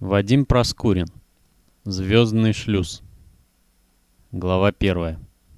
Вадим Проскурин. Звездный шлюз. Глава 1.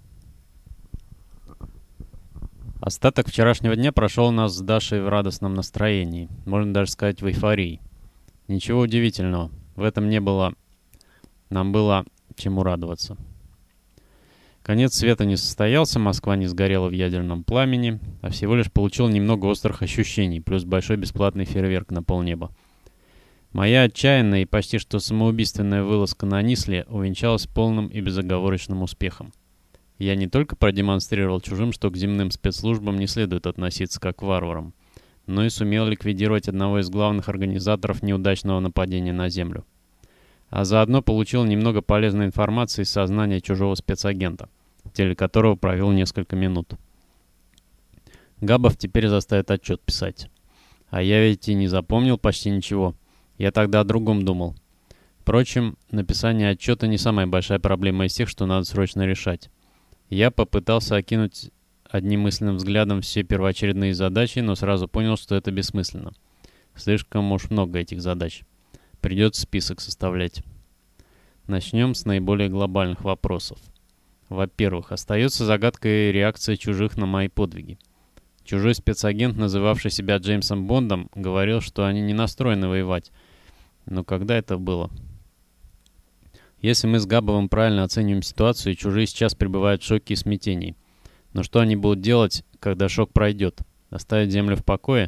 Остаток вчерашнего дня прошел у нас с Дашей в радостном настроении, можно даже сказать в эйфории. Ничего удивительного, в этом не было, нам было чему радоваться. Конец света не состоялся, Москва не сгорела в ядерном пламени, а всего лишь получила немного острых ощущений, плюс большой бесплатный фейерверк на полнеба. Моя отчаянная и почти что самоубийственная вылазка на Нисле увенчалась полным и безоговорочным успехом. Я не только продемонстрировал чужим, что к земным спецслужбам не следует относиться как к варварам, но и сумел ликвидировать одного из главных организаторов неудачного нападения на Землю. А заодно получил немного полезной информации из сознания чужого спецагента, в теле которого провел несколько минут. Габов теперь заставит отчет писать. А я ведь и не запомнил почти ничего. Я тогда о другом думал. Впрочем, написание отчета не самая большая проблема из тех, что надо срочно решать. Я попытался окинуть одним мысленным взглядом все первоочередные задачи, но сразу понял, что это бессмысленно. Слишком уж много этих задач. Придется список составлять. Начнем с наиболее глобальных вопросов. Во-первых, остается загадкой реакция чужих на мои подвиги. Чужой спецагент, называвший себя Джеймсом Бондом, говорил, что они не настроены воевать. Но когда это было? Если мы с Габовым правильно оцениваем ситуацию, чужие сейчас пребывают в шоке и смятении. Но что они будут делать, когда шок пройдет? Оставить Землю в покое?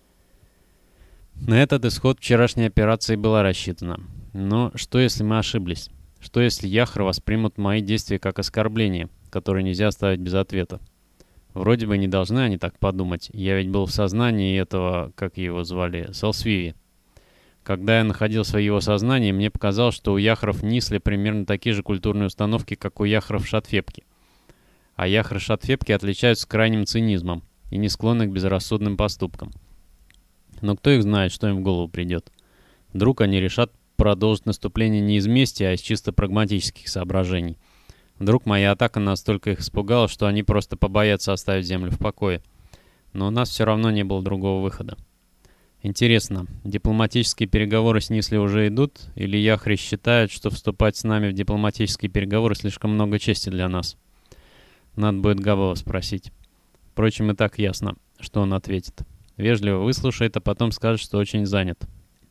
На этот исход вчерашней операции была рассчитана. Но что, если мы ошиблись? Что, если Яхры воспримут мои действия как оскорбление, которое нельзя оставить без ответа? Вроде бы не должны они так подумать. Я ведь был в сознании этого, как его звали, Салсвиви. Когда я находился в его сознании, мне показалось, что у Яхров в Нисле примерно такие же культурные установки, как у Яхров в Шатфепке. А Яхры Шатфепки отличаются крайним цинизмом и не склонны к безрассудным поступкам. Но кто их знает, что им в голову придет? Вдруг они решат продолжить наступление не из мести, а из чисто прагматических соображений. Вдруг моя атака настолько их испугала, что они просто побоятся оставить Землю в покое. Но у нас все равно не было другого выхода. Интересно, дипломатические переговоры с Нисле уже идут? Или Яхри считают, что вступать с нами в дипломатические переговоры слишком много чести для нас? Надо будет Габова спросить. Впрочем, и так ясно, что он ответит. Вежливо выслушает, а потом скажет, что очень занят.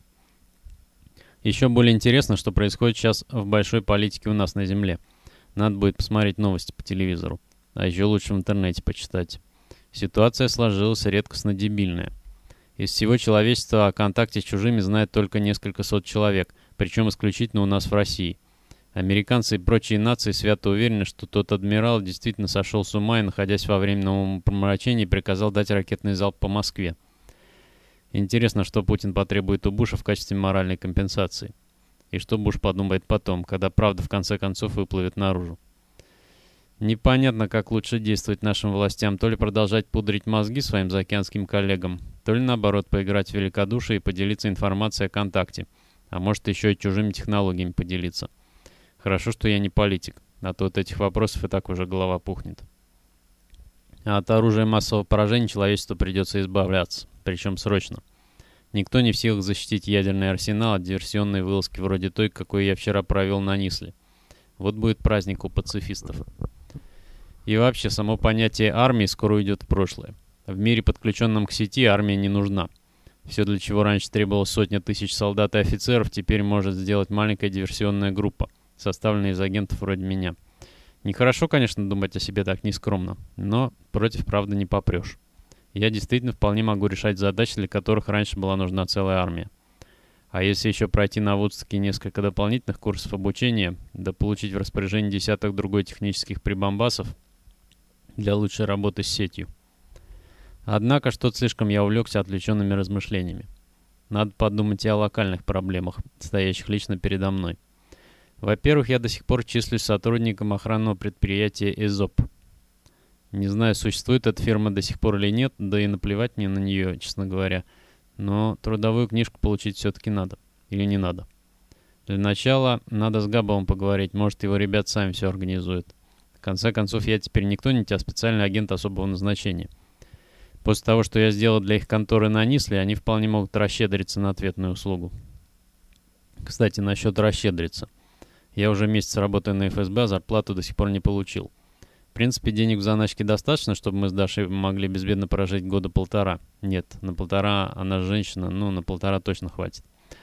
Еще более интересно, что происходит сейчас в большой политике у нас на Земле. Надо будет посмотреть новости по телевизору. А еще лучше в интернете почитать. Ситуация сложилась редкостно дебильная. Из всего человечества о контакте с чужими знает только несколько сот человек, причем исключительно у нас в России. Американцы и прочие нации свято уверены, что тот адмирал действительно сошел с ума и, находясь во временном помрачении, приказал дать ракетный залп по Москве. Интересно, что Путин потребует у Буша в качестве моральной компенсации. И что Буш подумает потом, когда правда в конце концов выплывет наружу. Непонятно, как лучше действовать нашим властям, то ли продолжать пудрить мозги своим заокеанским коллегам, то ли наоборот поиграть в великодушие и поделиться информацией о контакте, а может еще и чужими технологиями поделиться. Хорошо, что я не политик, а то от этих вопросов и так уже голова пухнет. А от оружия массового поражения человечеству придется избавляться, причем срочно. Никто не в силах защитить ядерный арсенал от диверсионной вылазки вроде той, какой я вчера провел на Нисле. Вот будет праздник у пацифистов. И вообще, само понятие армии скоро уйдет в прошлое. В мире, подключенном к сети, армия не нужна. Все, для чего раньше требовалось сотня тысяч солдат и офицеров, теперь может сделать маленькая диверсионная группа, составленная из агентов вроде меня. Нехорошо, конечно, думать о себе так нескромно, но против правды не попрешь. Я действительно вполне могу решать задачи, для которых раньше была нужна целая армия. А если еще пройти на Вудстоке несколько дополнительных курсов обучения, да получить в распоряжение десяток другой технических прибамбасов для лучшей работы с сетью. Однако, что-то слишком я увлекся отвлеченными размышлениями. Надо подумать и о локальных проблемах, стоящих лично передо мной. Во-первых, я до сих пор числюсь сотрудником охранного предприятия ЭЗОП. Не знаю, существует эта фирма до сих пор или нет, да и наплевать мне на нее, честно говоря. Но трудовую книжку получить все-таки надо. Или не надо. Для начала надо с Габовым поговорить, может, его ребят сами все организуют. В конце концов, я теперь не кто-нибудь, а специальный агент особого назначения. После того, что я сделал для их конторы на Нисле, они вполне могут расщедриться на ответную услугу. Кстати, насчет расщедриться. Я уже месяц работаю на ФСБ, а зарплату до сих пор не получил. В принципе, денег в заначке достаточно, чтобы мы с Дашей могли безбедно прожить года полтора. Нет, на полтора она женщина, ну, на полтора точно хватит.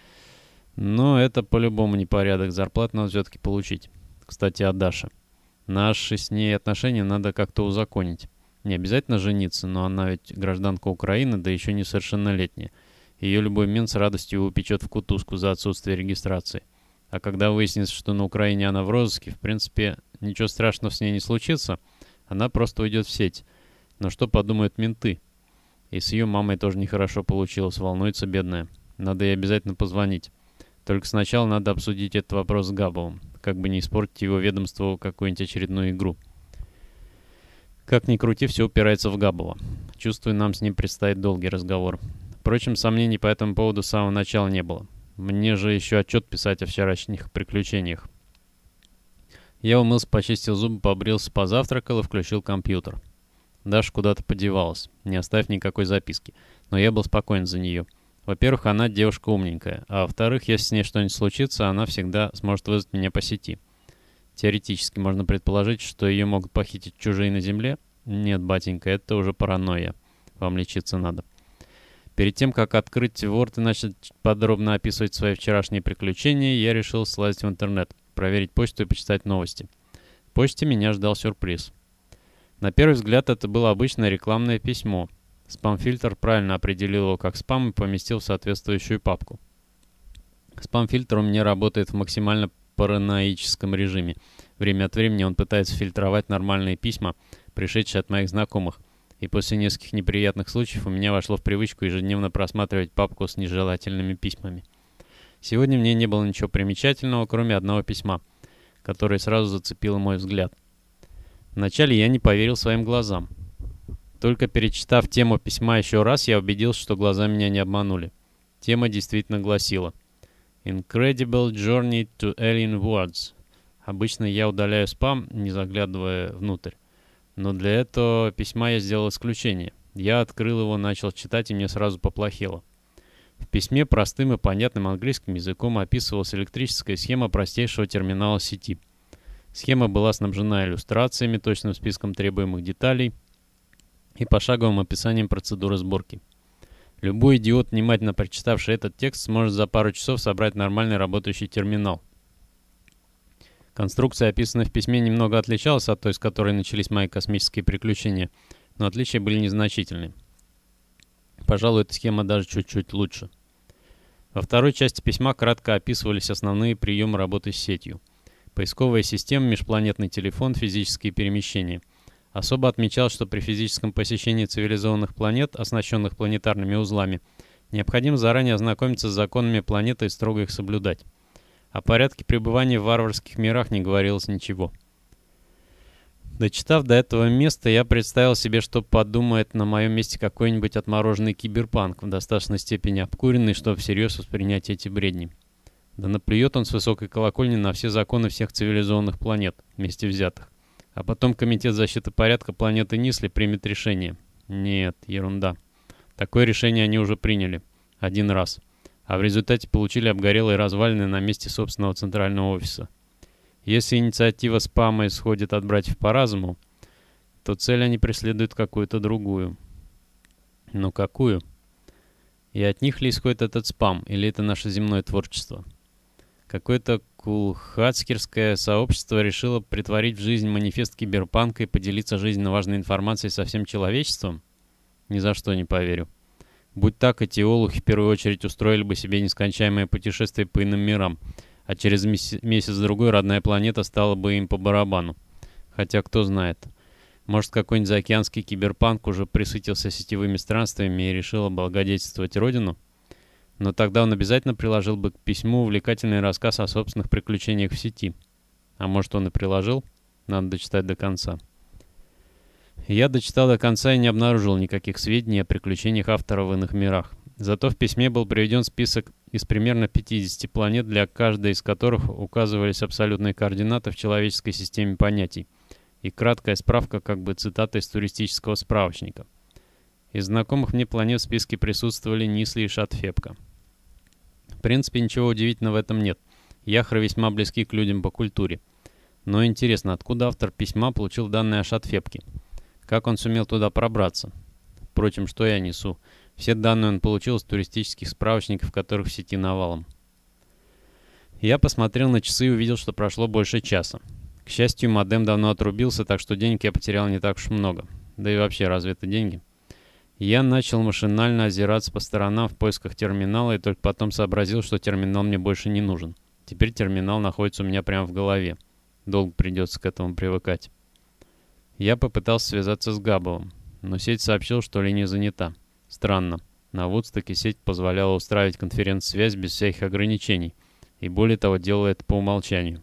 Но это по-любому непорядок, зарплату надо все-таки получить. Кстати, о Даше. Наши с ней отношения надо как-то узаконить. Не обязательно жениться, но она ведь гражданка Украины, да еще несовершеннолетняя. Ее любой мент с радостью упечет в кутузку за отсутствие регистрации. А когда выяснится, что на Украине она в розыске, в принципе, ничего страшного с ней не случится, она просто уйдет в сеть. Но что подумают менты? И с ее мамой тоже нехорошо получилось, волнуется бедная. Надо ей обязательно позвонить. Только сначала надо обсудить этот вопрос с Габовым, как бы не испортить его ведомству какую-нибудь очередную игру. Как ни крути, все упирается в Габова. Чувствую, нам с ним предстоит долгий разговор. Впрочем, сомнений по этому поводу с самого начала не было. Мне же еще отчет писать о вчерашних приключениях. Я умылся, почистил зубы, побрился, позавтракал и включил компьютер. Даша куда-то подевалась, не оставив никакой записки. Но я был спокоен за нее. Во-первых, она девушка умненькая, а во-вторых, если с ней что-нибудь случится, она всегда сможет вызвать меня по сети. Теоретически можно предположить, что ее могут похитить чужие на земле. Нет, батенька, это уже паранойя. Вам лечиться надо. Перед тем, как открыть Word и начать подробно описывать свои вчерашние приключения, я решил слазить в интернет, проверить почту и почитать новости. В почте меня ждал сюрприз. На первый взгляд это было обычное рекламное письмо. Спам-фильтр правильно определил его как спам и поместил в соответствующую папку. Спам-фильтр у меня работает в максимально параноическом режиме. Время от времени он пытается фильтровать нормальные письма, пришедшие от моих знакомых. И после нескольких неприятных случаев у меня вошло в привычку ежедневно просматривать папку с нежелательными письмами. Сегодня мне не было ничего примечательного, кроме одного письма, которое сразу зацепило мой взгляд. Вначале я не поверил своим глазам. Только перечитав тему письма еще раз, я убедился, что глаза меня не обманули. Тема действительно гласила «Incredible Journey to Alien Worlds». Обычно я удаляю спам, не заглядывая внутрь. Но для этого письма я сделал исключение. Я открыл его, начал читать, и мне сразу поплохело. В письме простым и понятным английским языком описывалась электрическая схема простейшего терминала сети. Схема была снабжена иллюстрациями, точным списком требуемых деталей и пошаговым описанием процедуры сборки. Любой идиот, внимательно прочитавший этот текст, сможет за пару часов собрать нормальный работающий терминал. Конструкция, описанная в письме, немного отличалась от той, с которой начались мои космические приключения, но отличия были незначительны. Пожалуй, эта схема даже чуть-чуть лучше. Во второй части письма кратко описывались основные приемы работы с сетью. Поисковая система, межпланетный телефон, физические перемещения. Особо отмечалось, что при физическом посещении цивилизованных планет, оснащенных планетарными узлами, необходимо заранее ознакомиться с законами планеты и строго их соблюдать. О порядке пребывания в варварских мирах не говорилось ничего. Дочитав до этого места, я представил себе, что подумает на моем месте какой-нибудь отмороженный киберпанк, в достаточной степени обкуренный, чтобы всерьез воспринять эти бредни. Да наплюет он с высокой колокольни на все законы всех цивилизованных планет, вместе взятых. А потом Комитет защиты порядка планеты Нисле примет решение. Нет, ерунда. Такое решение они уже приняли. Один раз. А в результате получили обгорелые развалины на месте собственного центрального офиса. Если инициатива спама исходит от братьев по разуму, то цель они преследуют какую-то другую. Но какую? И от них ли исходит этот спам, или это наше земное творчество? Какое-то кулхацкерское сообщество решило притворить в жизнь манифест киберпанка и поделиться жизненно важной информацией со всем человечеством? Ни за что не поверю. Будь так, эти олухи в первую очередь устроили бы себе нескончаемое путешествие по иным мирам, а через месяц-другой родная планета стала бы им по барабану. Хотя кто знает. Может, какой-нибудь заокеанский киберпанк уже присытился сетевыми странствиями и решил облагодетельствовать родину? Но тогда он обязательно приложил бы к письму увлекательный рассказ о собственных приключениях в сети. А может, он и приложил? Надо дочитать до конца. Я дочитал до конца и не обнаружил никаких сведений о приключениях автора в иных мирах. Зато в письме был приведен список из примерно 50 планет, для каждой из которых указывались абсолютные координаты в человеческой системе понятий, и краткая справка, как бы цитата из туристического справочника. Из знакомых мне планет в списке присутствовали Нисли и Шатфепка. В принципе, ничего удивительного в этом нет. Яхры весьма близки к людям по культуре. Но интересно, откуда автор письма получил данные о Шатфепке? Как он сумел туда пробраться? Впрочем, что я несу? Все данные он получил из туристических справочников, которых в сети навалом. Я посмотрел на часы и увидел, что прошло больше часа. К счастью, модем давно отрубился, так что денег я потерял не так уж много. Да и вообще, разве это деньги? Я начал машинально озираться по сторонам в поисках терминала и только потом сообразил, что терминал мне больше не нужен. Теперь терминал находится у меня прямо в голове. Долго придется к этому привыкать. Я попытался связаться с Габовым, но сеть сообщила, что линия занята. Странно. На Вудстоке сеть позволяла устраивать конференц-связь без всяких ограничений, и более того, делала это по умолчанию.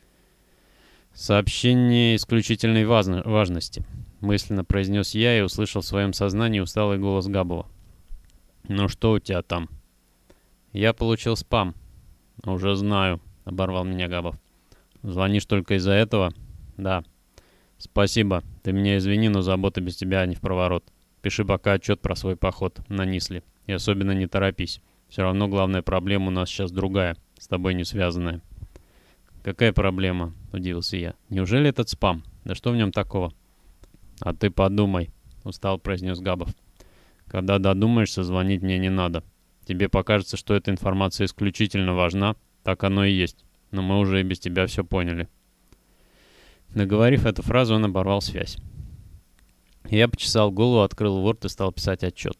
«Сообщение исключительной важности», — мысленно произнес я и услышал в своем сознании усталый голос Габова. «Ну что у тебя там?» «Я получил спам». «Уже знаю», — оборвал меня Габов. «Звонишь только из-за этого?» «Да». «Спасибо. Ты меня извини, но забота без тебя не в проворот. Пиши пока отчет про свой поход на Нисли. И особенно не торопись. Все равно главная проблема у нас сейчас другая, с тобой не связанная». «Какая проблема?» — удивился я. «Неужели этот спам? Да что в нем такого?» «А ты подумай», — устало произнес Габов. «Когда додумаешься, звонить мне не надо. Тебе покажется, что эта информация исключительно важна. Так оно и есть. Но мы уже и без тебя все поняли». Договорив эту фразу, он оборвал связь. Я почесал голову, открыл Word и стал писать отчет.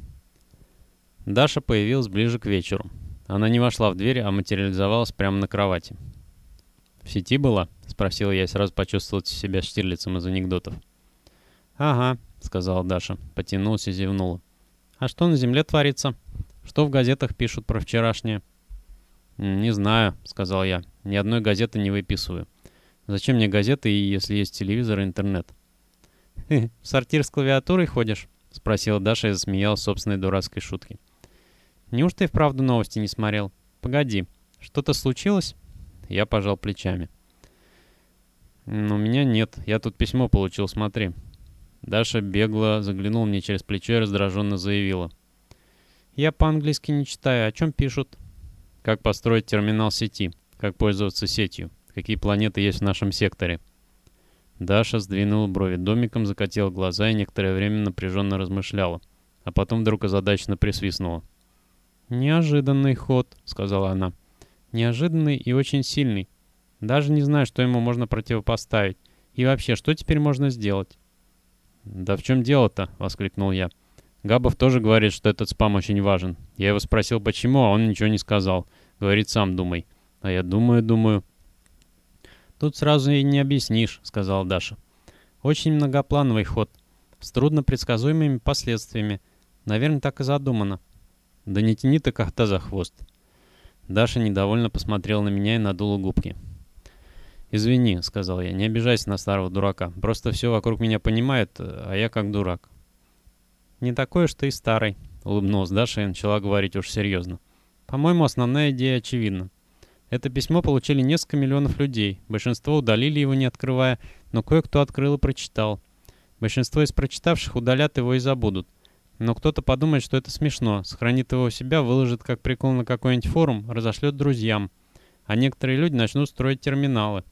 Даша появилась ближе к вечеру. Она не вошла в дверь, а материализовалась прямо на кровати. «В сети была?» — спросил я и сразу почувствовал себя Штирлицем из анекдотов. «Ага», — сказала Даша, потянулась и зевнула. «А что на земле творится? Что в газетах пишут про вчерашнее?» «Не знаю», — сказал я. «Ни одной газеты не выписываю. Зачем мне газеты, если есть телевизор и интернет?» «В сортир с клавиатурой ходишь?» — спросила Даша и засмеялась собственной дурацкой шутки. «Неужто и вправду новости не смотрел? Погоди, что-то случилось?» Я пожал плечами. «У меня нет. Я тут письмо получил, смотри». Даша бегло заглянула мне через плечо и раздраженно заявила. «Я по-английски не читаю. О чем пишут?» «Как построить терминал сети? Как пользоваться сетью? Какие планеты есть в нашем секторе?» Даша сдвинула брови домиком, закатила глаза и некоторое время напряженно размышляла. А потом вдруг озадаченно присвистнула. «Неожиданный ход», — сказала она. «Неожиданный и очень сильный. Даже не знаю, что ему можно противопоставить. И вообще, что теперь можно сделать?» «Да в чем дело-то?» — воскликнул я. «Габов тоже говорит, что этот спам очень важен. Я его спросил, почему, а он ничего не сказал. Говорит, сам думай. А я думаю. «Тут сразу и не объяснишь», — сказала Даша. «Очень многоплановый ход. С труднопредсказуемыми последствиями. Наверное, так и задумано». «Да не тяни ты кота за хвост». Даша недовольно посмотрела на меня и надула губки. «Извини», — сказал я, — «не обижайся на старого дурака. Просто все вокруг меня понимают, а я как дурак». «Не такой уж ты и старый», — улыбнулась Даша и начала говорить уж серьезно. «По-моему, основная идея очевидна. Это письмо получили несколько миллионов людей. Большинство удалили его, не открывая, но кое-кто открыл и прочитал. Большинство из прочитавших удалят его и забудут. Но кто-то подумает, что это смешно, сохранит его у себя, выложит как прикол на какой-нибудь форум, разошлет друзьям. А некоторые люди начнут строить терминалы.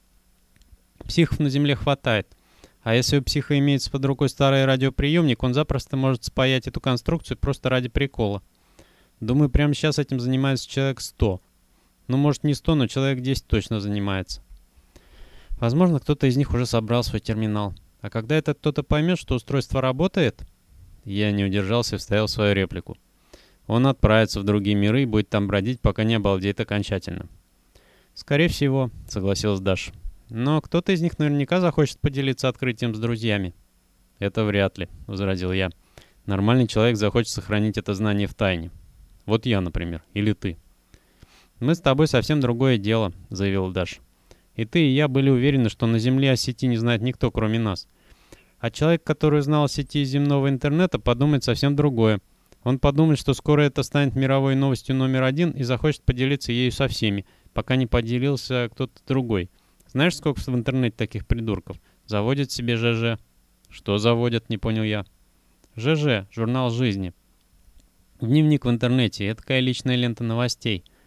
Психов на земле хватает. А если у психа имеется под рукой старый радиоприемник, он запросто может спаять эту конструкцию просто ради прикола. Думаю, прямо сейчас этим занимается человек 100. Ну, может, не 100, но человек 10 точно занимается. Возможно, кто-то из них уже собрал свой терминал. А когда этот кто-то поймет, что устройство работает... Я не удержался и вставил свою реплику. Он отправится в другие миры и будет там бродить, пока не обалдеет окончательно. «Скорее всего», — согласилась Даша. «Но кто-то из них наверняка захочет поделиться открытием с друзьями». «Это вряд ли», — возразил я. «Нормальный человек захочет сохранить это знание в тайне. Вот я, например, или ты». «Мы с тобой совсем другое дело», — заявила Даша. «И ты, и я были уверены, что на Земле о сети не знает никто, кроме нас. А человек, который знал о сети земного интернета, подумает совсем другое. Он подумает, что скоро это станет мировой новостью номер 1 и захочет поделиться ею со всеми, пока не поделился кто-то другой. Знаешь, сколько в интернете таких придурков? Заводят себе ЖЖ». «Что заводят?» — не понял я. «ЖЖ, журнал жизни. Дневник в интернете — это такая личная лента новостей.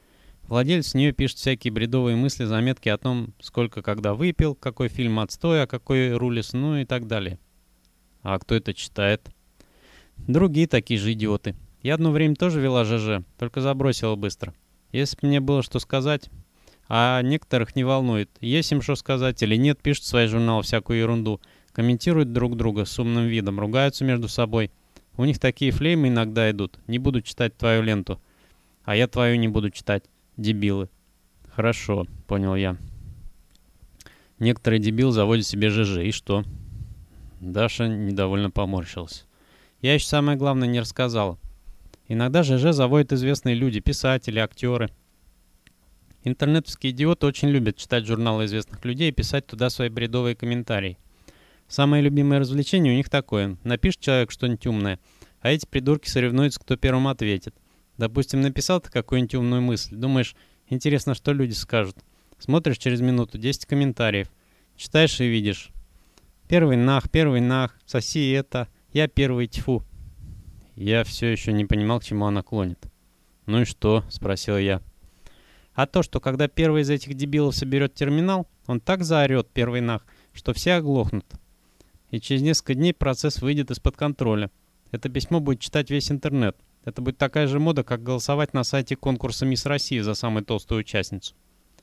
Владелец в нее пишет всякие бредовые мысли, заметки о том, сколько когда выпил, какой фильм отстой, а какой рулис, ну и так далее. А кто это читает? Другие такие же идиоты. Я одно время тоже вела ЖЖ, только забросила быстро. Если бы мне было что сказать, а некоторых не волнует, есть им что сказать или нет, пишут в свои журналы всякую ерунду, комментируют друг друга с умным видом, ругаются между собой. У них такие флеймы иногда идут. Не буду читать твою ленту. А я твою не буду читать. Дебилы. Хорошо, понял я. Некоторые дебилы заводят себе ЖЖ. И что? Даша недовольно поморщилась. Я еще самое главное не рассказала. Иногда ЖЖ заводят известные люди, писатели, актеры. Интернетовские идиоты очень любят читать журналы известных людей и писать туда свои бредовые комментарии. Самое любимое развлечение у них такое. Напишет человек что-нибудь умное, а эти придурки соревнуются, кто первым ответит. Допустим, написал ты какую-нибудь умную мысль. Думаешь, интересно, что люди скажут. Смотришь через минуту 10 комментариев. Читаешь и видишь. Первый нах, соси это, я первый, тьфу. Я все еще не понимал, к чему она клонит. «Ну и что?» — спросил я. А то, что когда первый из этих дебилов соберет терминал, он так заорет, первый нах, что все оглохнут. И через несколько дней процесс выйдет из-под контроля. Это письмо будет читать весь интернет. Это будет такая же мода, как голосовать на сайте конкурса «Мисс России» за самую толстую участницу.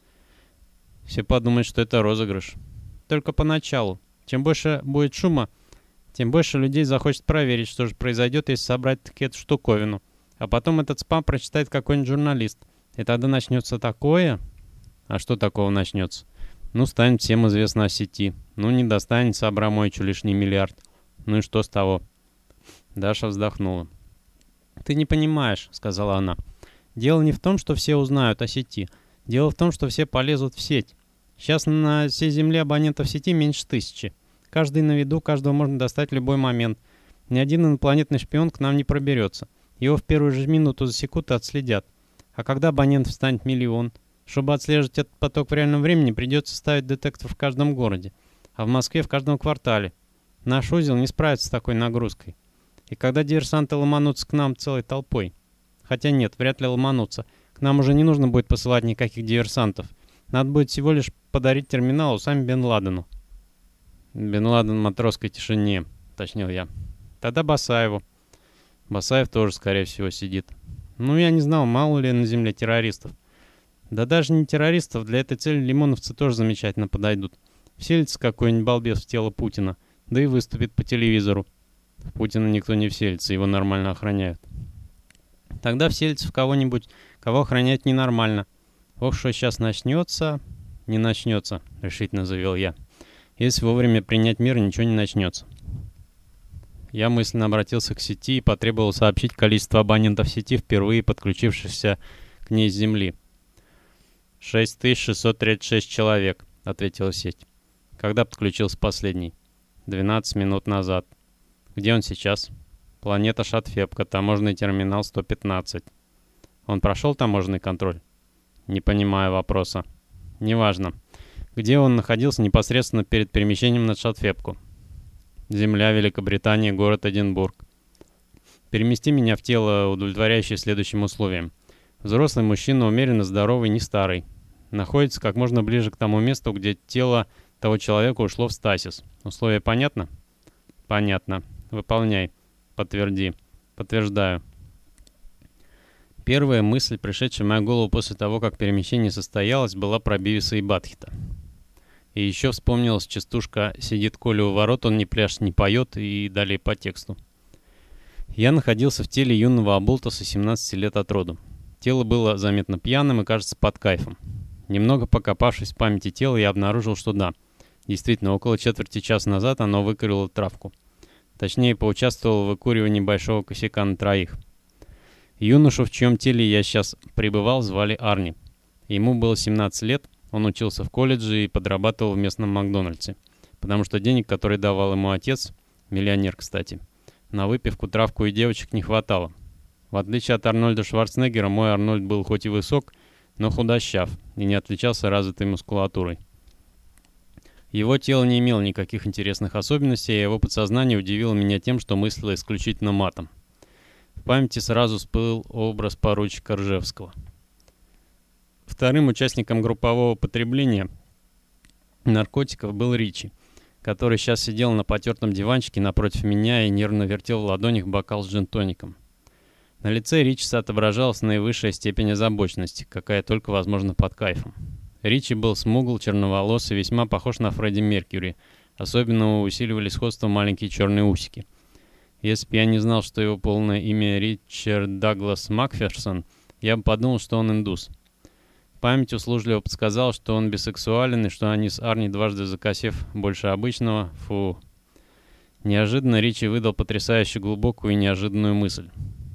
Все подумают, что это розыгрыш. Только поначалу. Чем больше будет шума, тем больше людей захочет проверить, что же произойдет, если собрать таки эту штуковину. А потом этот спам прочитает какой-нибудь журналист. И тогда начнется такое... А что такого начнется? Ну, станет всем известно о сети. Ну, не достанется Абрамовичу лишний миллиард. Ну и что с того? Даша вздохнула. «Ты не понимаешь», — сказала она. «Дело не в том, что все узнают о сети. Дело в том, что все полезут в сеть. Сейчас на всей земле абонентов сети меньше 1000. Каждый на виду, каждого можно достать в любой момент. Ни один инопланетный шпион к нам не проберется. Его в первую же минуту засекут и отследят. А когда абонентов станет 1 миллион, чтобы отслеживать этот поток в реальном времени, придется ставить детектор в каждом городе, а в Москве в каждом квартале. Наш узел не справится с такой нагрузкой. И когда диверсанты ломанутся к нам целой толпой. Хотя нет, вряд ли ломанутся. К нам уже не нужно будет посылать никаких диверсантов. Надо будет всего лишь подарить терминал Усаме Бен Ладену». «Бен Ладен в матросской тишине», — уточнил я. «Тогда Басаеву». Басаев тоже, скорее всего, сидит. Ну, я не знал, мало ли на земле террористов. Да даже не террористов, для этой цели лимоновцы тоже замечательно подойдут. Вселится какой-нибудь балбес в тело Путина, да и выступит по телевизору. В Путина никто не вселится, его нормально охраняют. Тогда вселится в кого-нибудь, кого охранять ненормально. Ох, что сейчас начнется... Не начнется, решительно заявил я. Если вовремя принять меры, ничего не начнется. Я мысленно обратился к сети и потребовал сообщить количество абонентов сети, впервые подключившихся к ней с земли. 6636 человек, ответила сеть. Когда подключился последний? 12 минут назад. Где он сейчас? Планета Шатфепка, таможенный терминал 115. Он прошел таможенный контроль? Не понимаю вопроса. Неважно. Где он находился непосредственно перед перемещением на Шатфепку? Земля, Великобритания, город Эдинбург. Перемести меня в тело, удовлетворяющее следующим условиям. Взрослый мужчина, умеренно здоровый, не старый. Находится как можно ближе к тому месту, где тело того человека ушло в стасис. Условие понятно? Понятно. Выполняй. Подтверди. Подтверждаю. Первая мысль, пришедшая в мою голову после того, как перемещение состоялось, была про Бивиса и Батхита. И еще вспомнилась частушка «Сидит Коля у ворот, он не пляшет, не поет» и далее по тексту. Я находился в теле юного оболтуса 17 лет от роду. Тело было заметно пьяным и, кажется, под кайфом. Немного покопавшись в памяти тела, я обнаружил, что да, действительно, около четверти часа назад оно выкурило травку. Точнее, поучаствовало в выкуривании большого косяка на 3. Юношу, в чьем теле я сейчас пребывал, звали Арни. Ему было 17 лет, он учился в колледже и подрабатывал в местном Макдональдсе, потому что денег, которые давал ему отец, миллионер, кстати, на выпивку, травку и девочек не хватало. В отличие от Арнольда Шварценеггера, мой Арнольд был хоть и высок, но худощав и не отличался развитой мускулатурой. Его тело не имело никаких интересных особенностей, а его подсознание удивило меня тем, что мыслило исключительно матом. В памяти сразу всплыл образ поручика Ржевского. Вторым участником группового потребления наркотиков был Ричи, который сейчас сидел на потертом диванчике напротив меня и нервно вертел в ладонях бокал с джин-тоником. На лице Ричи отображалась наивысшая степень озабоченности, какая только возможна под кайфом. Ричи был смугл, черноволос и весьма похож на Фредди Меркьюри, особенно усиливали сходство маленькие черные усики. Если бы я не знал, что его полное имя Ричард Даглас Макферсон, я бы подумал, что он индус. Память услужливо подсказала, что он бисексуален и что они с Арни, дважды закосив больше обычного, Неожиданно Ричи выдал потрясающе глубокую и неожиданную мысль.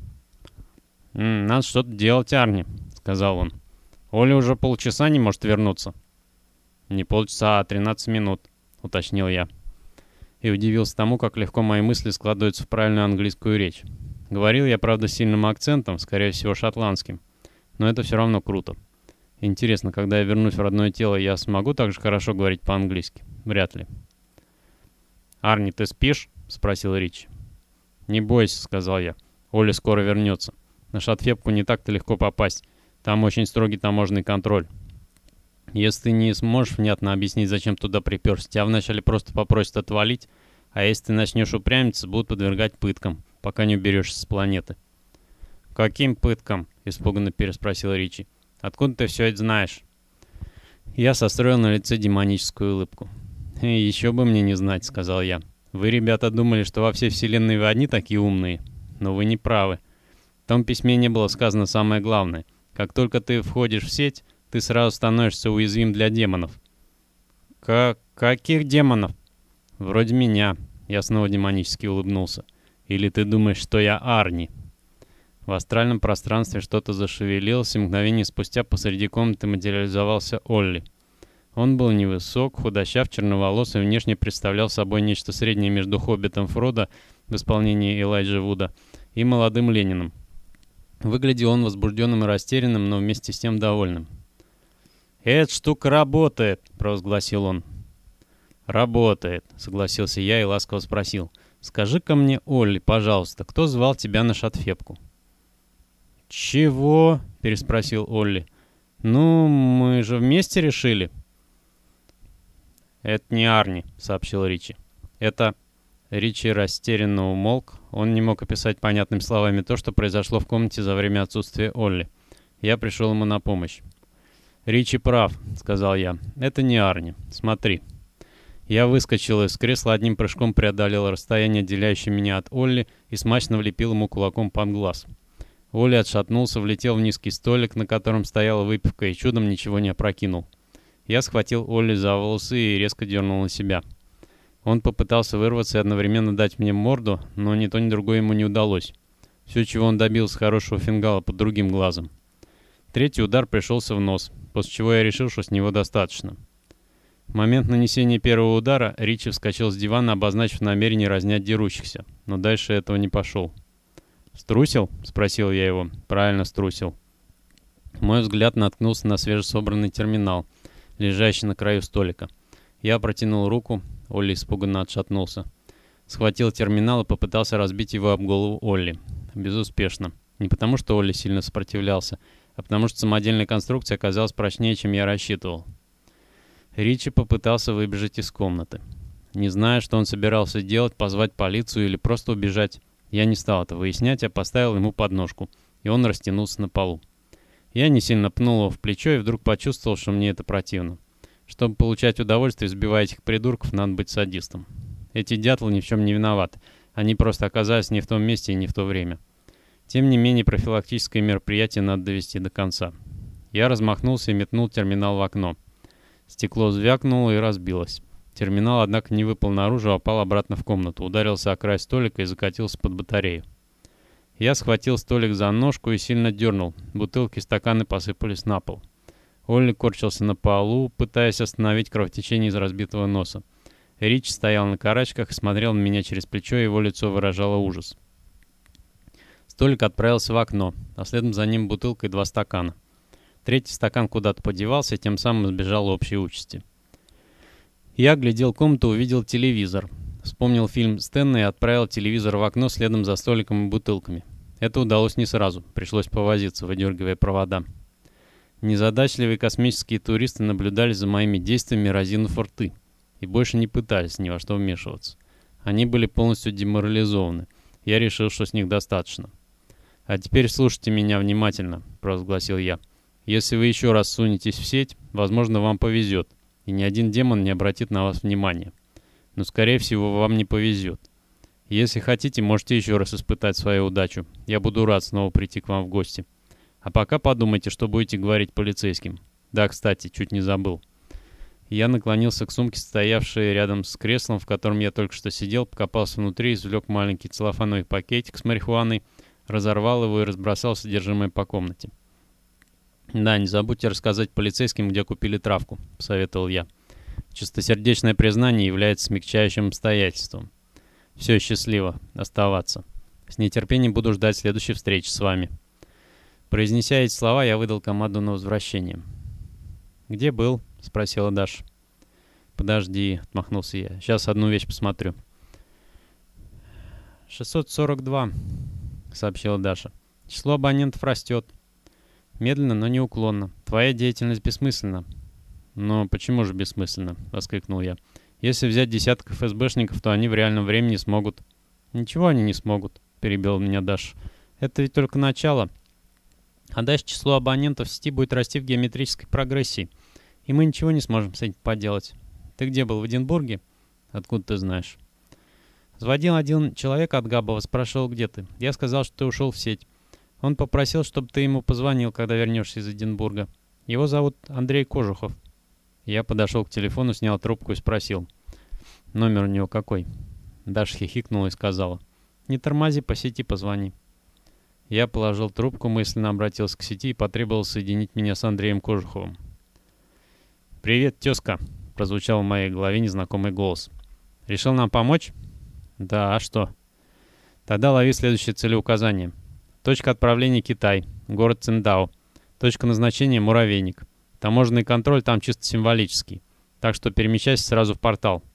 «Надо что-то делать, Арни», — сказал он. «Оля уже полчаса не может вернуться». «Не полчаса, а 13 минут», — уточнил я. И удивился тому, как легко мои мысли складываются в правильную английскую речь. Говорил я, правда, с сильным акцентом, скорее всего, шотландским. Но это все равно круто. Интересно, когда я вернусь в родное тело, я смогу так же хорошо говорить по-английски? Вряд ли. «Арни, ты спишь?» — спросил Ричи. «Не бойся», — сказал я. «Оля скоро вернется. На Шатфепку не так-то легко попасть. Там очень строгий таможенный контроль. Если ты не сможешь внятно объяснить, зачем туда приперся, тебя вначале просто попросят отвалить, а если ты начнешь упрямиться, будут подвергать пыткам, пока не уберешься с планеты». «Каким пыткам?» — испуганно переспросил Ричи. «Откуда ты все это знаешь?» Я состроил на лице демоническую улыбку. «Еще бы мне не знать», — сказал я. «Вы, ребята, думали, что во всей вселенной вы одни такие умные, но вы не правы. В том письме не было сказано самое главное. Как только ты входишь в сеть, ты сразу становишься уязвим для демонов». «Каких демонов?» «Вроде меня». Я снова демонически улыбнулся. «Или ты думаешь, что я Арни?» В астральном пространстве что-то зашевелилось, и мгновение спустя посреди комнаты материализовался Олли. Он был невысок, худощав, черноволос и внешне представлял собой нечто среднее между Хоббитом Фродо в исполнении Элайджа Вуда и молодым Лениным. Выглядел он возбужденным и растерянным, но вместе с тем довольным. «Эта штука работает!» — провозгласил он. «Работает», — согласился я и ласково спросил. «Скажи-ка мне, Олли, пожалуйста, кто звал тебя на Шатфепку?» «Чего?» — переспросил Олли. «Ну, мы же вместе решили». «Это не Арни», — сообщил Ричи. «Это...» Ричи растерянно умолк. Он не мог описать понятными словами то, что произошло в комнате за время отсутствия Олли. Я пришел ему на помощь. «Ричи прав», — сказал я. «Это не Арни. Смотри». Я выскочил из кресла, одним прыжком преодолел расстояние, отделяющее меня от Олли, и смачно влепил ему кулаком под глаз. Олли отшатнулся, влетел в низкий столик, на котором стояла выпивка, и чудом ничего не опрокинул. Я схватил Олли за волосы и резко дернул на себя. Он попытался вырваться и одновременно дать мне морду, но ни то, ни другое ему не удалось. Все, чего он добился хорошего фингала под другим глазом. Третий удар пришелся в нос, после чего я решил, что с него достаточно. В момент нанесения первого удара Ричи вскочил с дивана, обозначив намерение разнять дерущихся, но дальше этого не пошел. «Струсил?» — спросил я его. «Правильно, струсил». Мой взгляд наткнулся на свежесобранный терминал, лежащий на краю столика. Я протянул руку, Олли испуганно отшатнулся. Схватил терминал и попытался разбить его об голову Олли. Безуспешно. Не потому, что Олли сильно сопротивлялся, а потому что самодельная конструкция оказалась прочнее, чем я рассчитывал. Ричи попытался выбежать из комнаты. Не зная, что он собирался делать, позвать полицию или просто убежать, я не стал это выяснять, а поставил ему подножку, и он растянулся на полу. Я не сильно пнул его в плечо и вдруг почувствовал, что мне это противно. Чтобы получать удовольствие, сбивая этих придурков, надо быть садистом. Эти дятлы ни в чем не виноваты. Они просто оказались не в том месте и не в то время. Тем не менее, профилактическое мероприятие надо довести до конца. Я размахнулся и метнул терминал в окно. Стекло звякнуло и разбилось. Терминал, однако, не выпал наружу, а упал обратно в комнату, ударился о край столика и закатился под батарею. Я схватил столик за ножку и сильно дернул. Бутылки и стаканы посыпались на пол. Олли корчился на полу, пытаясь остановить кровотечение из разбитого носа. Рич стоял на карачках и смотрел на меня через плечо, и его лицо выражало ужас. Столик отправился в окно, а следом за ним бутылка и 2 стакана. Третий стакан куда-то подевался, и тем самым избежал общей участи. Я глядел комнату, увидел телевизор. Вспомнил фильм Стэнна и отправил телевизор в окно следом за столиком и бутылками. Это удалось не сразу, пришлось повозиться, выдергивая провода. Незадачливые космические туристы наблюдали за моими действиями, разинув рты, и больше не пытались ни во что вмешиваться. Они были полностью деморализованы. Я решил, что с них достаточно. «А теперь слушайте меня внимательно», — провозгласил я. «Если вы еще раз сунетесь в сеть, возможно, вам повезет, и ни один демон не обратит на вас внимания. Но, скорее всего, вам не повезет. Если хотите, можете еще раз испытать свою удачу. Я буду рад снова прийти к вам в гости. А пока подумайте, что будете говорить полицейским. Да, кстати, чуть не забыл». Я наклонился к сумке, стоявшей рядом с креслом, в котором я только что сидел, покопался внутри, извлек маленький целлофановый пакетик с марихуаной, разорвал его и разбросал содержимое по комнате. «Да, не забудьте рассказать полицейским, где купили травку», — посоветовал я. «Чистосердечное признание является смягчающим обстоятельством. Все, счастливо. Оставаться. С нетерпением буду ждать следующей встречи с вами». Произнеся эти слова, я выдал команду на возвращение. «Где был?» — спросила Даша. «Подожди», — отмахнулся я. «Сейчас одну вещь посмотрю». 642, сообщила Даша. «Число абонентов растет. Медленно, но неуклонно. Твоя деятельность бессмысленна». «Но почему же бессмысленно?» — воскликнул я. «Если взять десятков ФСБшников, то они в реальном времени смогут». «Ничего они не смогут», — перебила меня Даша. «Это ведь только начало. А дальше число абонентов в сети будет расти в геометрической прогрессии. И мы ничего не сможем с этим поделать. Ты где был, в Эдинбурге?» «Откуда ты знаешь?» «Звонил один человек от Габова, спрашивал, где ты. Я сказал, что ты ушел в сеть. Он попросил, чтобы ты ему позвонил, когда вернешься из Эдинбурга. Его зовут Андрей Кожухов». Я подошел к телефону, снял трубку и спросил. «Номер у него какой?» Даша хихикнула и сказала. «Не тормози, по сети позвони». Я положил трубку, мысленно обратился к сети и потребовал соединить меня с Андреем Кожуховым. «Привет, тезка», — прозвучал в моей голове незнакомый голос. «Решил нам помочь?» «Да, а что?» «Тогда лови следующее целеуказание. Точка отправления Китай, город Циндао. Точка назначения Муравейник. Таможенный контроль там чисто символический, так что перемещайся сразу в портал».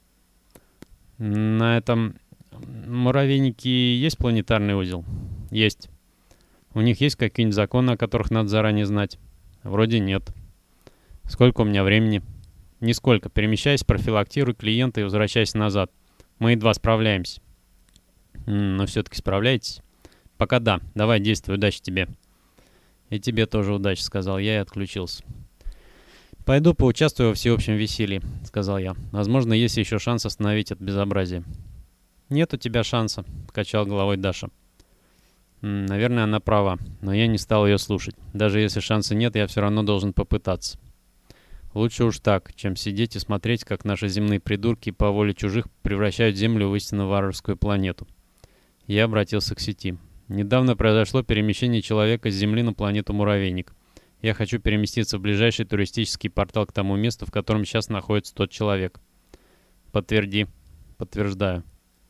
«На этом Муравейнике есть планетарный узел?» «Есть». «У них есть какие-нибудь законы, о которых надо заранее знать?» «Вроде нет». «Сколько у меня времени?» «Нисколько. Перемещайся, профилактируй клиента и возвращайся назад. Мы едва справляемся». «Но все-таки справляетесь?» «Пока да. Давай, действуй. Удачи тебе». «И тебе тоже удачи», — сказал я и отключился. «Пойду поучаствую во всеобщем веселье», — сказал я. «Возможно, есть еще шанс остановить это безобразие». «Нет у тебя шанса», — покачал головой Даша. Наверное, она права, но я не стал ее слушать. Даже если шанса нет, я все равно должен попытаться. Лучше уж так, чем сидеть и смотреть, как наши земные придурки по воле чужих превращают Землю в истинно варварскую планету. Я обратился к сети. Недавно произошло перемещение человека с Земли на планету Муравейник. Я хочу переместиться в ближайший туристический портал к тому месту, в котором сейчас находится тот человек. Подтверди. Подтверждаю.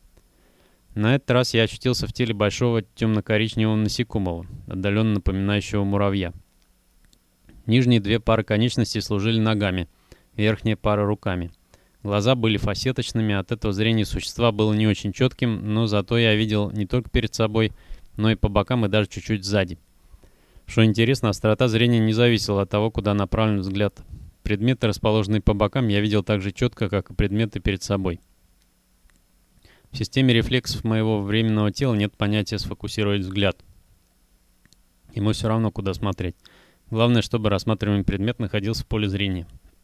На этот раз я очутился в теле большого темно-коричневого насекомого, отдаленно напоминающего муравья. Нижние две пары конечностей служили ногами, верхняя пара — руками. Глаза были фасеточными, от этого зрение существа было не очень четким, но зато я видел не только перед собой, но и по бокам и даже чуть-чуть сзади. Что интересно, острота зрения не зависела от того, куда направлен взгляд. Предметы, расположенные по бокам, я видел так же четко, как и предметы перед собой. В системе рефлексов моего временного тела нет понятия «сфокусировать взгляд». Ему все равно, куда смотреть. Главное, чтобы рассматриваемый предмет находился в поле зрения.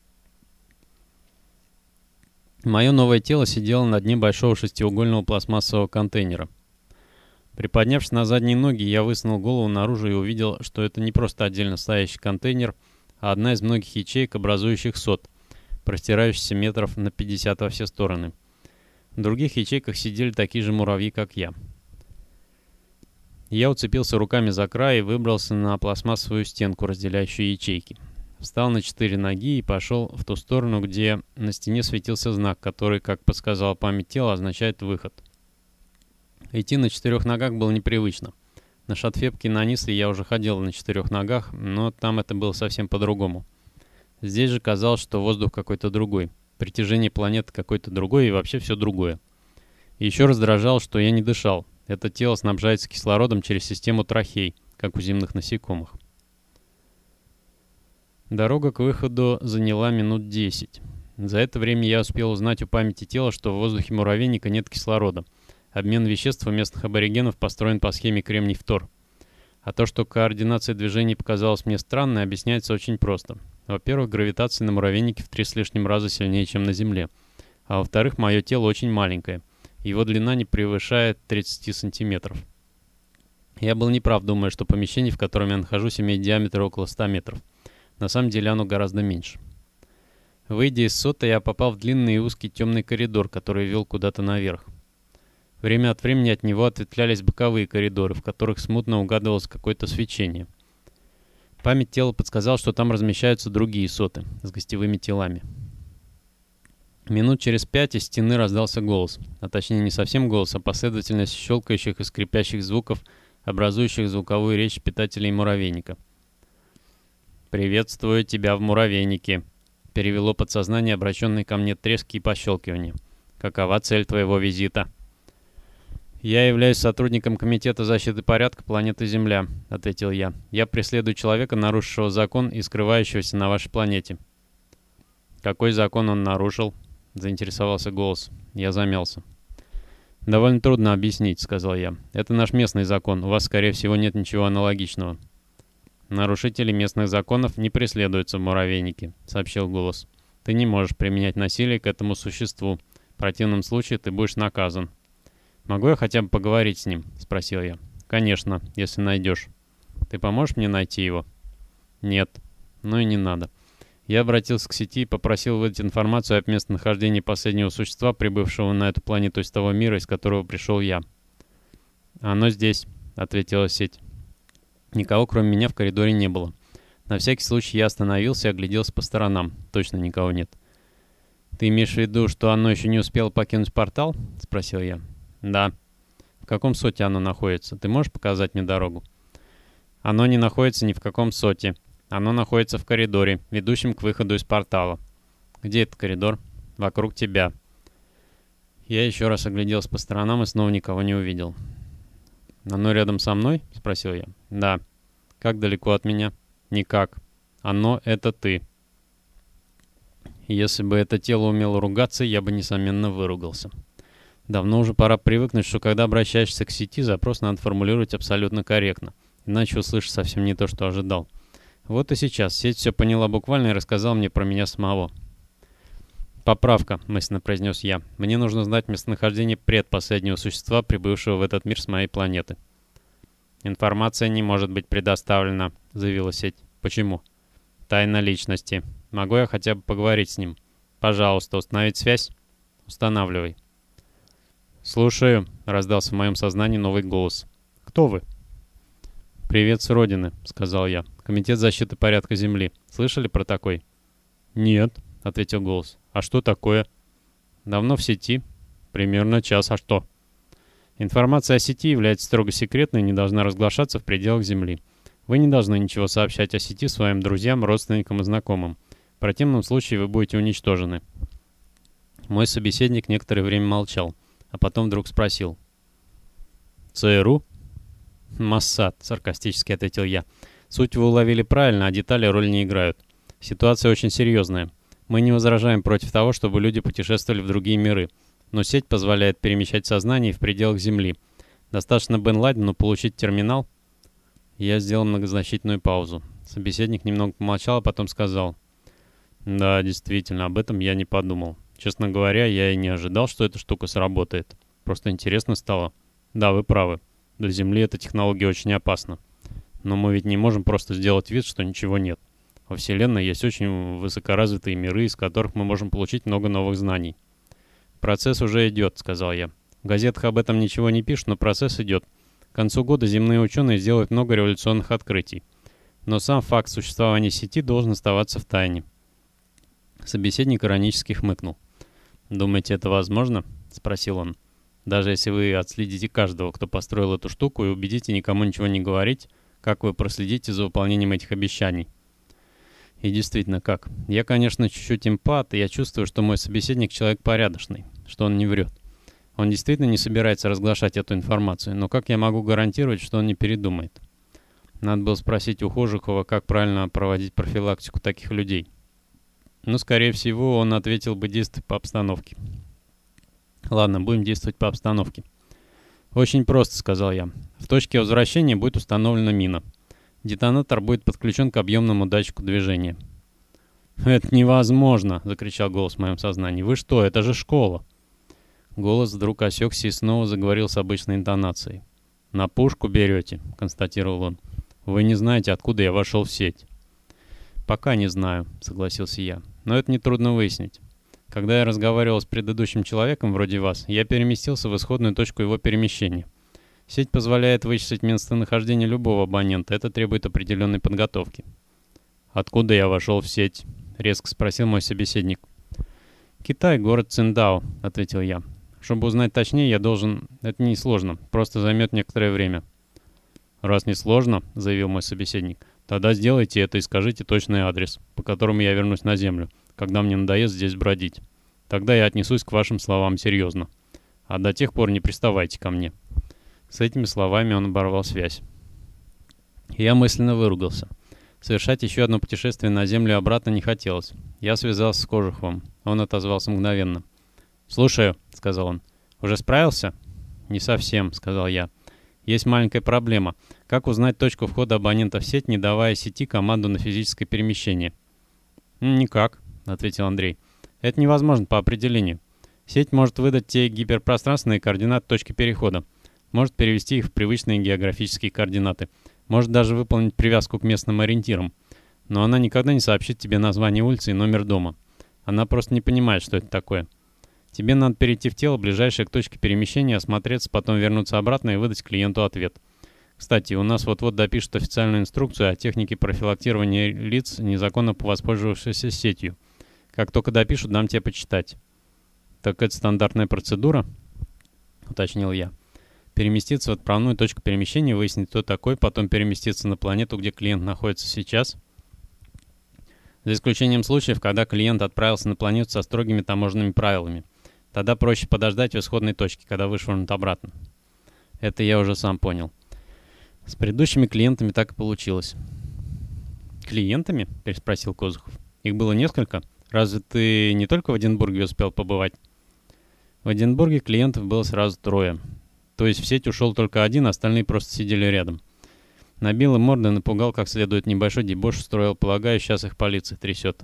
Мое новое тело сидело на дне большого шестиугольного пластмассового контейнера. Приподнявшись на задние ноги, я высунул голову наружу и увидел, что это не просто отдельно стоящий контейнер, а одна из многих ячеек, образующих сот, простирающихся метров на 50 во все стороны. В других ячейках сидели такие же муравьи, как я. Я уцепился руками за край и выбрался на пластмассовую стенку, разделяющую ячейки. Встал на 4 ноги и пошел в ту сторону, где на стене светился знак, который, как подсказала память тела, означает «выход». Идти на 4 ногах было непривычно. На Шатфебке на Нисле я уже ходил на 4 ногах, но там это было совсем по-другому. Здесь же казалось, что воздух какой-то другой. Притяжение планеты какой-то другой и вообще все другое. И еще раздражало, что я не дышал. Это тело снабжается кислородом через систему трахей, как у земных насекомых. Дорога к выходу заняла минут 10. За это время я успел узнать у памяти тела, что в воздухе муравейника нет кислорода. Обмен веществ у местных аборигенов построен по схеме кремний-фтор. А то, что координация движений показалась мне странной, объясняется очень просто. Во-первых, гравитация на муравейнике в 3 с лишним раза сильнее, чем на Земле. А во-вторых, мое тело очень маленькое. Его длина не превышает 30 сантиметров. Я был неправ, думая, что помещение, в котором я нахожусь, имеет диаметр около 100 метров. На самом деле оно гораздо меньше. Выйдя из сота, я попал в длинный и узкий темный коридор, который вел куда-то наверх. Время от времени от него ответвлялись боковые коридоры, в которых смутно угадывалось какое-то свечение. Память тела подсказала, что там размещаются другие соты с гостевыми телами. Минут через 5 из стены раздался голос, а точнее не совсем голос, а последовательность щелкающих и скрипящих звуков, образующих звуковую речь питателей муравейника. «Приветствую тебя в муравейнике», — перевело подсознание, обращенное ко мне трески и пощелкивания. «Какова цель твоего визита?» «Я являюсь сотрудником Комитета защиты порядка планеты Земля», — ответил я. «Я преследую человека, нарушившего закон и скрывающегося на вашей планете». «Какой закон он нарушил?» — заинтересовался голос. Я замялся. «Довольно трудно объяснить», — сказал я. «Это наш местный закон. У вас, скорее всего, нет ничего аналогичного». «Нарушители местных законов не преследуются в муравейнике», — сообщил голос. «Ты не можешь применять насилие к этому существу. В противном случае ты будешь наказан». «Могу я хотя бы поговорить с ним?» — спросил я. «Конечно, если найдешь». «Ты поможешь мне найти его?» «Нет». «Ну и не надо». Я обратился к сети и попросил выдать информацию о местонахождении последнего существа, прибывшего на эту планету из того мира, из которого пришел я. «Оно здесь», — ответила сеть. Никого, кроме меня, в коридоре не было. На всякий случай я остановился и огляделся по сторонам. Точно никого нет. «Ты имеешь в виду, что оно еще не успело покинуть портал?» — спросил я. «Да». «В каком соте оно находится? Ты можешь показать мне дорогу?» «Оно не находится ни в каком соте. Оно находится в коридоре, ведущем к выходу из портала». «Где этот коридор?» «Вокруг тебя». Я еще раз огляделся по сторонам и снова никого не увидел. «Оно рядом со мной?» — спросил я. «Да». «Как далеко от меня?» «Никак. Оно — это ты». Если бы это тело умело ругаться, я бы, несомненно, выругался. Давно уже пора привыкнуть, что когда обращаешься к сети, запрос надо формулировать абсолютно корректно. Иначе услышишь совсем не то, что ожидал. Вот и сейчас сеть все поняла буквально и рассказала мне про меня самого. «Поправка», — мысленно произнес я. «Мне нужно знать местонахождение предпоследнего существа, прибывшего в этот мир с моей планеты». «Информация не может быть предоставлена», — заявила сеть. «Почему?» «Тайна личности. Могу я хотя бы поговорить с ним?» «Пожалуйста, установить связь?» «Устанавливай». «Слушаю», — раздался в моем сознании новый голос. «Кто вы?» «Привет с родины», — сказал я. «Комитет защиты порядка Земли. Слышали про такой?» «Нет», — ответил голос. «А что такое?» «Давно в сети?» «Примерно час. А что?» «Информация о сети является строго секретной и не должна разглашаться в пределах Земли. Вы не должны ничего сообщать о сети своим друзьям, родственникам и знакомым. В противном случае вы будете уничтожены». Мой собеседник некоторое время молчал, а потом вдруг спросил. «ЦРУ?» «Моссад», — саркастически ответил я. «Суть вы уловили правильно, а детали роль не играют. Ситуация очень серьезная. Мы не возражаем против того, чтобы люди путешествовали в другие миры, но сеть позволяет перемещать сознание в пределах Земли. Достаточно Бен Ладену получить терминал». Я сделал многозначительную паузу. Собеседник немного помолчал, а потом сказал. «Да, действительно, об этом я не подумал. Честно говоря, я и не ожидал, что эта штука сработает. Просто интересно стало. Да, вы правы. Для Земли эта технология очень опасна. Но мы ведь не можем просто сделать вид, что ничего нет. Во Вселенной есть очень высокоразвитые миры, из которых мы можем получить много новых знаний». «Процесс уже идет», — сказал я. «В газетах об этом ничего не пишут, но процесс идет. К концу года земные ученые сделают много революционных открытий. Но сам факт существования сети должен оставаться в тайне». Собеседник иронически хмыкнул. «Думаете, это возможно?» — спросил он. «Даже если вы отследите каждого, кто построил эту штуку, и убедите никому ничего не говорить, как вы проследите за выполнением этих обещаний?» И действительно, как? Я, конечно, чуть-чуть эмпат, и я чувствую, что мой собеседник человек порядочный, что он не врет. Он действительно не собирается разглашать эту информацию, но как я могу гарантировать, что он не передумает? Надо было спросить у Хожикова, как правильно проводить профилактику таких людей. Но, скорее всего, он ответил бы действовать по обстановке. Ладно, будем действовать по обстановке. Очень просто, сказал я. В точке возвращения будет установлена мина. Детонатор будет подключен к объемному датчику движения. «Это невозможно!» — закричал голос в моем сознании. «Вы что? Это же школа!» Голос вдруг осекся и снова заговорил с обычной интонацией. «На пушку берете», — констатировал он. «Вы не знаете, откуда я вошел в сеть». «Пока не знаю», — согласился я. «Но это нетрудно выяснить. Когда я разговаривал с предыдущим человеком вроде вас, я переместился в исходную точку его перемещения. Сеть позволяет вычислить местонахождение любого абонента. Это требует определенной подготовки». «Откуда я вошел в сеть?» — резко спросил мой собеседник. «Китай, город Циндао», — ответил я. «Чтобы узнать точнее, я должен... Это несложно, просто займет некоторое время». «Раз не сложно», — заявил мой собеседник, — «тогда сделайте это и скажите точный адрес, по которому я вернусь на Землю, когда мне надоест здесь бродить. Тогда я отнесусь к вашим словам серьезно. А до тех пор не приставайте ко мне». С этими словами он оборвал связь. Я мысленно выругался. Совершать еще одно путешествие на Землю и обратно не хотелось. Я связался с Кожуховым. Он отозвался мгновенно. «Слушаю», — сказал он. «Уже справился?» «Не совсем», — сказал я. «Есть маленькая проблема. Как узнать точку входа абонента в сеть, не давая сети команду на физическое перемещение?» «Никак», — ответил Андрей. «Это невозможно по определению. Сеть может выдать те гиперпространственные координаты точки перехода, может перевести их в привычные географические координаты, может даже выполнить привязку к местным ориентирам. Но она никогда не сообщит тебе название улицы и номер дома. Она просто не понимает, что это такое. Тебе надо перейти в тело, ближайшее к точке перемещения, осмотреться, потом вернуться обратно и выдать клиенту ответ. Кстати, у нас вот-вот допишут официальную инструкцию о технике профилактирования лиц, незаконно воспользовавшихся сетью. Как только допишут, дам тебе почитать». «Так это стандартная процедура?» — уточнил я. «Переместиться в отправную точку перемещения, выяснить, кто такой, потом переместиться на планету, где клиент находится сейчас?» «За исключением случаев, когда клиент отправился на планету со строгими таможенными правилами. Тогда проще подождать в исходной точке, когда вышвырнут обратно». Это я уже сам понял. С предыдущими клиентами так и получилось. «Клиентами?» — переспросил Козухов. «Их было несколько? Разве ты не только в Эдинбурге успел побывать?» В Эдинбурге клиентов было сразу 3. То есть в сеть ушел только один, остальные просто сидели рядом. Набил им морды, напугал как следует, небольшой дебош устроил, полагаю, сейчас их полиция трясет.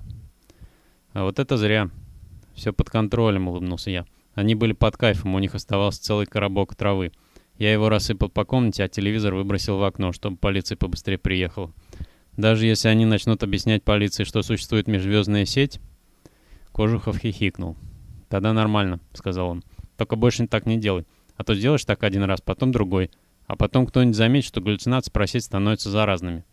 «А вот это зря. Все под контролем», — улыбнулся я. «Они были под кайфом, у них оставался целый коробок травы. Я его рассыпал по комнате, а телевизор выбросил в окно, чтобы полиция побыстрее приехала. Даже если они начнут объяснять полиции, что существует межзвездная сеть...» Кожухов хихикнул. «Тогда нормально», — сказал он. «Только больше так не делай. А то сделаешь так один раз, потом другой. А потом кто-нибудь заметит, что галлюцинации про сеть становятся заразными».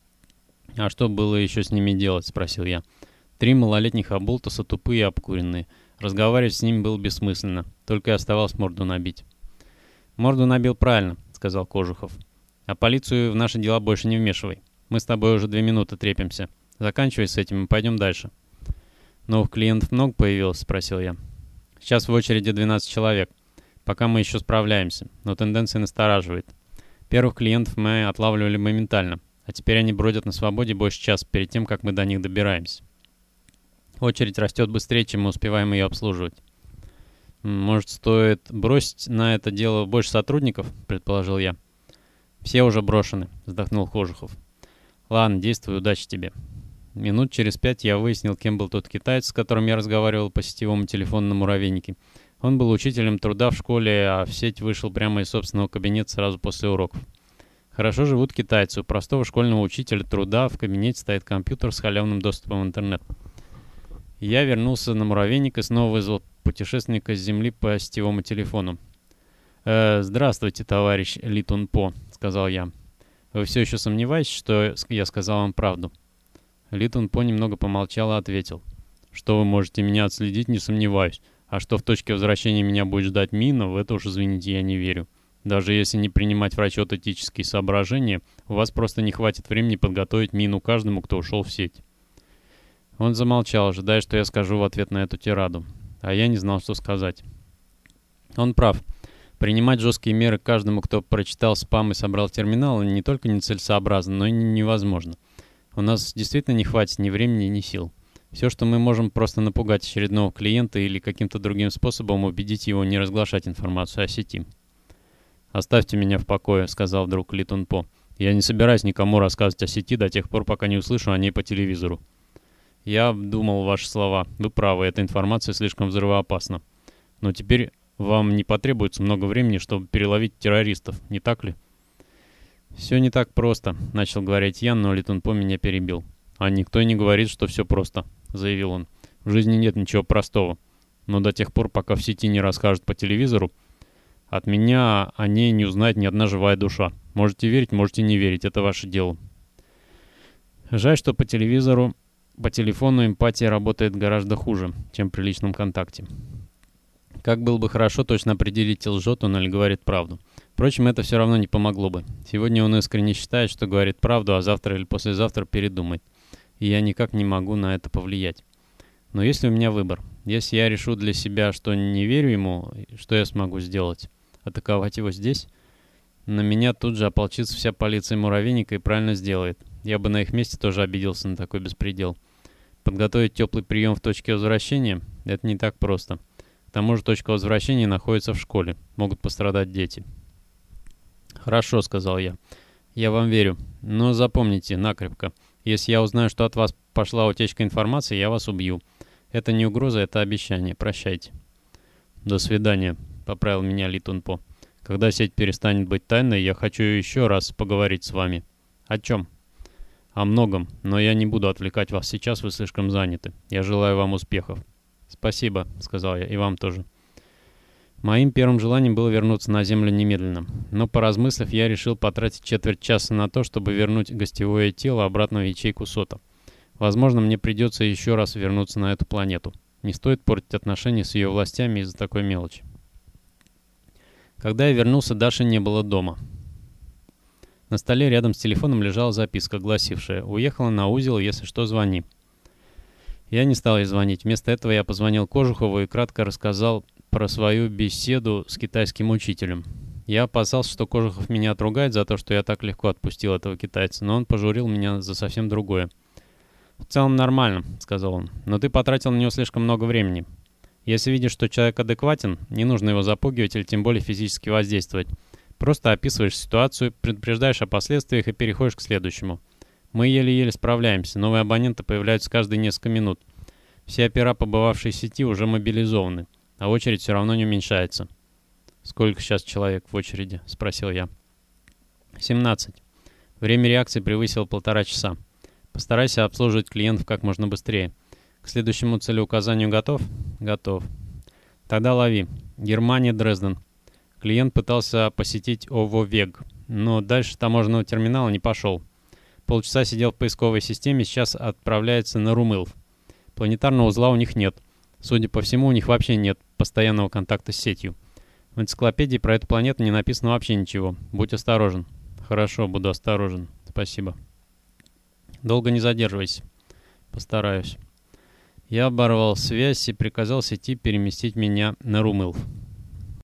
«А что было еще с ними делать?» — спросил я. 3 малолетних оболтуса, тупые и обкуренные. Разговаривать с ними было бессмысленно. Только и оставалось морду набить. «Морду набил правильно», — сказал Кожухов. «А полицию в наши дела больше не вмешивай. Мы с тобой уже 2 минуты трепимся. Заканчивай с этим и пойдем дальше». «Новых клиентов много появилось?» — спросил я. «Сейчас в очереди 12 человек. Пока мы еще справляемся, но тенденция настораживает. Первых клиентов мы отлавливали моментально, а теперь они бродят на свободе больше часа перед тем, как мы до них добираемся. Очередь растет быстрее, чем мы успеваем ее обслуживать». «Может, стоит бросить на это дело больше сотрудников?» — предположил я. «Все уже брошены», — вздохнул Кожухов. «Ладно, действуй, удачи тебе». Минут через 5 я выяснил, кем был тот китаец, с которым я разговаривал по сетевому телефону на муравейнике. Он был учителем труда в школе, а в сеть вышел прямо из собственного кабинета сразу после уроков. Хорошо живут китайцы. У простого школьного учителя труда в кабинете стоит компьютер с халявным доступом в интернет. Я вернулся на муравейник и снова вызвал путешественника с земли по сетевому телефону. «Здравствуйте, товарищ Ли Тун По», — сказал я. «Вы все еще сомневаетесь, что я сказал вам правду?» Ли Тун По немного помолчал и ответил. «Что вы можете меня отследить, не сомневаюсь. А что в точке возвращения меня будет ждать мина, в это уж, извините, я не верю. Даже если не принимать в расчет этические соображения, у вас просто не хватит времени подготовить мину каждому, кто ушел в сеть». Он замолчал, ожидая, что я скажу в ответ на эту тираду. А я не знал, что сказать. Он прав. Принимать жесткие меры каждому, кто прочитал спам и собрал терминал, не только нецелесообразно, но и невозможно. У нас действительно не хватит ни времени, ни сил. Все, что мы можем, просто напугать очередного клиента или каким-то другим способом убедить его не разглашать информацию о сети. «Оставьте меня в покое», — сказал вдруг Ли Тун По. «Я не собираюсь никому рассказывать о сети до тех пор, пока не услышу о ней по телевизору». «Я обдумал ваши слова. Вы правы, эта информация слишком взрывоопасна. Но теперь вам не потребуется много времени, чтобы переловить террористов, не так ли?» «Все не так просто», — начал говорить я, но Ли Тун По меня перебил. «А никто и не говорит, что все просто», — заявил он. «В жизни нет ничего простого. Но до тех пор, пока в сети не расскажут по телевизору, от меня о ней не узнает ни одна живая душа. Можете верить, можете не верить, это ваше дело». Жаль, что по телевизору, по телефону эмпатия работает гораздо хуже, чем при личном контакте. Как было бы хорошо точно определить, лжет он или говорит правду. Впрочем, это все равно не помогло бы. Сегодня он искренне считает, что говорит правду, а завтра или послезавтра передумает. И я никак не могу на это повлиять. Но есть ли у меня выбор? Если я решу для себя, что не верю ему, что я смогу сделать? Атаковать его здесь? На меня тут же ополчится вся полиция муравейника и правильно сделает. Я бы на их месте тоже обиделся на такой беспредел. Подготовить теплый прием в точке возвращения – это не так просто. К тому же точка возвращения находится в школе. Могут пострадать дети. «Хорошо», — сказал я. «Я вам верю. Но запомните накрепко. Если я узнаю, что от вас пошла утечка информации, я вас убью. Это не угроза, это обещание. Прощайте». «До свидания», — поправил меня Ли Тун По. «Когда сеть перестанет быть тайной, я хочу еще раз поговорить с вами». «О чем?» «О многом. Но я не буду отвлекать вас сейчас, вы слишком заняты. Я желаю вам успехов». «Спасибо», — сказал я, — «и вам тоже». Моим первым желанием было вернуться на Землю немедленно. Но, поразмыслив, я решил потратить четверть часа на то, чтобы вернуть гостевое тело обратно в ячейку СОТа. Возможно, мне придется еще раз вернуться на эту планету. Не стоит портить отношения с ее властями из-за такой мелочи. Когда я вернулся, Даши не было дома. На столе рядом с телефоном лежала записка, гласившая: «Уехала на узел, если что, звони». Я не стал ей звонить. Вместо этого я позвонил Кожухову и кратко рассказал про свою беседу с китайским учителем. Я опасался, что Кожухов меня отругает за то, что я так легко отпустил этого китайца, но он пожурил меня за совсем другое. «В целом нормально», — сказал он, — «но ты потратил на него слишком много времени. Если видишь, что человек адекватен, не нужно его запугивать или тем более физически воздействовать. Просто описываешь ситуацию, предупреждаешь о последствиях и переходишь к следующему. Мы еле-еле справляемся, новые абоненты появляются каждые несколько минут. Все опера, побывавшие в сети, уже мобилизованы, а очередь все равно не уменьшается». «Сколько сейчас человек в очереди?» — спросил я. 17. Время реакции превысило 1,5 часа. Постарайся обслуживать клиентов как можно быстрее. К следующему целеуказанию готов? Готов. Тогда лови. Германия, Дрезден. Клиент пытался посетить ОВО-ВЕГ, но дальше таможенного терминала не пошел. Полчаса сидел в поисковой системе, сейчас отправляется на Румылов. Планетарного узла у них нет. Судя по всему, у них вообще нет постоянного контакта с сетью. В энциклопедии про эту планету не написано вообще ничего. Будь осторожен. Хорошо, буду осторожен. Спасибо. Долго не задерживайся. Постараюсь. Я оборвал связь и приказал сети переместить меня на Румылов.